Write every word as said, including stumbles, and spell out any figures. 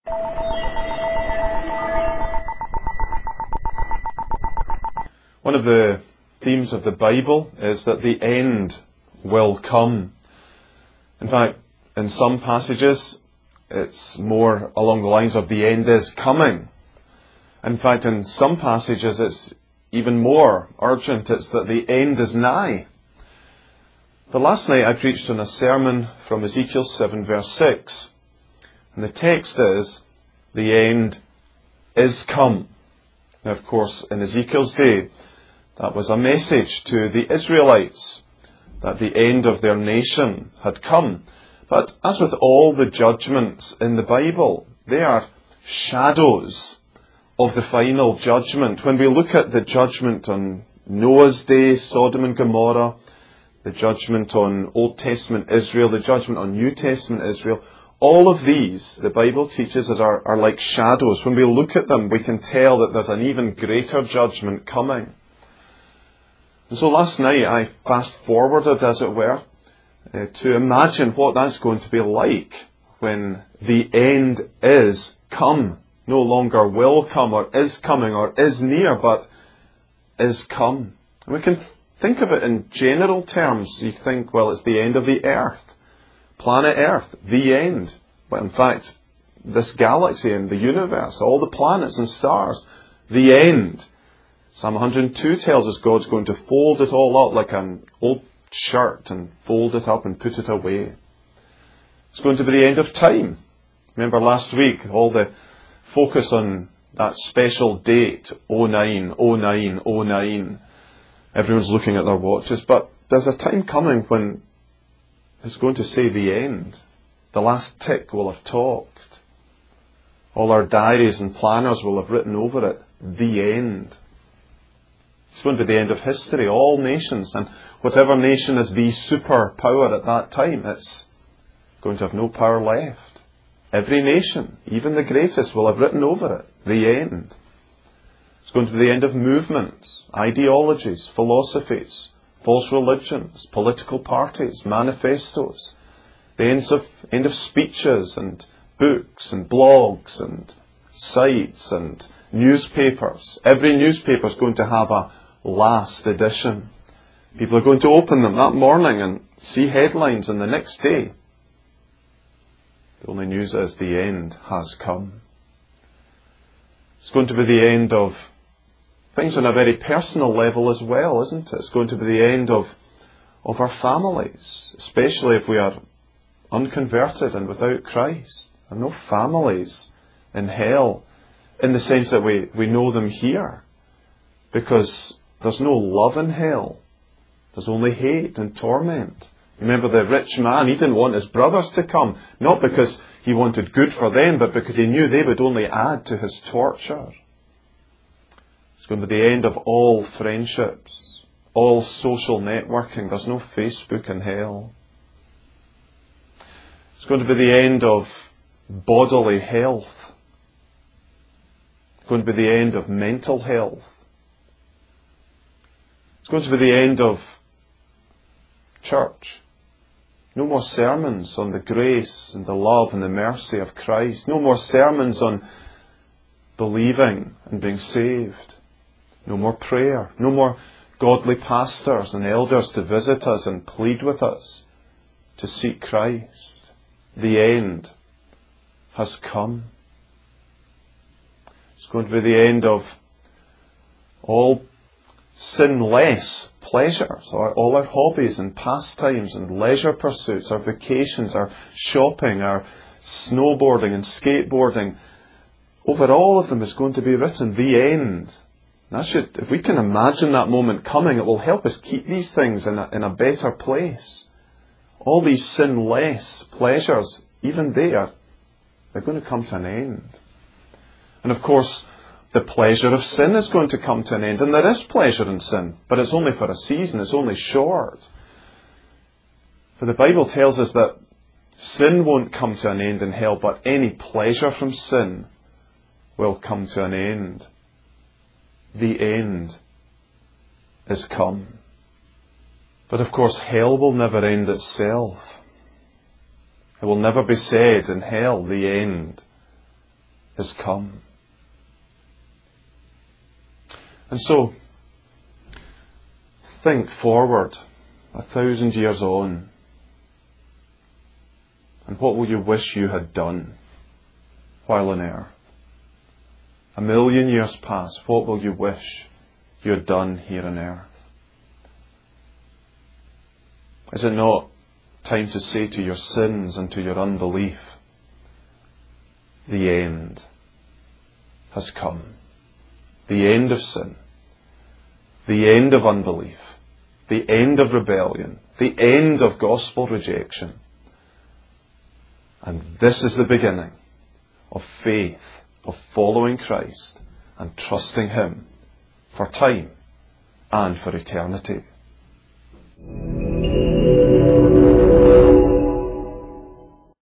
One of the themes of the Bible is that the end will come. In fact, in some passages, it's more along the lines of the end is coming. In fact, in some passages, it's even more urgent. It's that the end is nigh. But last night I preached on a sermon from Ezekiel seven verse six. And the text is, the end is come. Now, of course, in Ezekiel's day, that was a message to the Israelites that the end of their nation had come. But as with all the judgments in the Bible, they are shadows of the final judgment. When we look at the judgment on Noah's day, Sodom and Gomorrah, the judgment on Old Testament Israel, the judgment on New Testament Israel, all of these, the Bible teaches us, are, are like shadows. When we look at them, we can tell that there's an even greater judgment coming. And so last night I fast forwarded, as it were, uh, to imagine what that's going to be like when the end is come. No longer will come or is coming or is near, but is come. And we can think of it in general terms. You think, well, it's the end of the earth. Planet Earth, the end. But in fact, this galaxy and the universe, all the planets and stars, the end. Psalm one hundred two tells us God's going to fold it all up like an old shirt and fold it up and put it away. It's going to be the end of time. Remember last week, all the focus on that special date, oh nine, oh nine, oh nine. Everyone's looking at their watches, but there's a time coming when it's going to say the end. The last tick will have talked. All our diaries and planners will have written over it, the end. It's going to be the end of history, all nations, and whatever nation is the superpower at that time, it's going to have no power left. Every nation, even the greatest, will have written over it, the end. It's going to be the end of movements, ideologies, philosophies, false religions, political parties, manifestos. The ends of, end of speeches and books and blogs and sites and newspapers. Every newspaper is going to have a last edition. People are going to open them that morning and see headlines, and the next day the only news is the end has come. It's going to be the end of things on a very personal level as well, isn't it? It's going to be the end of, of our families, especially if we are unconverted and without Christ. There are no families in hell in the sense that we, we know them here, because there's no love in hell. There's only hate and torment. Remember the rich man, he didn't want his brothers to come, not because he wanted good for them, but because he knew they would only add to his torture. It's going to be the end of all friendships, all social networking. There's no Facebook in hell. It's going to be the end of bodily health. It's going to be the end of mental health. It's going to be the end of church. No more sermons on the grace and the love and the mercy of Christ. No more sermons on believing and being saved. No more prayer. No more godly pastors and elders to visit us and plead with us to seek Christ. The end has come. It's going to be the end of all sinless pleasures, or all our hobbies and pastimes and leisure pursuits, our vacations, our shopping, our snowboarding and skateboarding. Over all of them is going to be written, the end. That should, if we can imagine that moment coming, it will help us keep these things in a, in a better place. All these sinless pleasures, even they are, they're going to come to an end. And of course, the pleasure of sin is going to come to an end. And there is pleasure in sin, but it's only for a season, it's only short. For the Bible tells us that sin won't come to an end in hell, but any pleasure from sin will come to an end. The end is come. But of course, hell will never end itself. It will never be said in hell, the end is come. And so, think forward a thousand years on, and what will you wish you had done while on earth? A million years past, what will you wish you had done here on earth? Is it not time to say to your sins and to your unbelief, the end has come? The end of sin, the end of unbelief, the end of rebellion, the end of gospel rejection. And this is the beginning of faith, of following Christ and trusting Him for time and for eternity.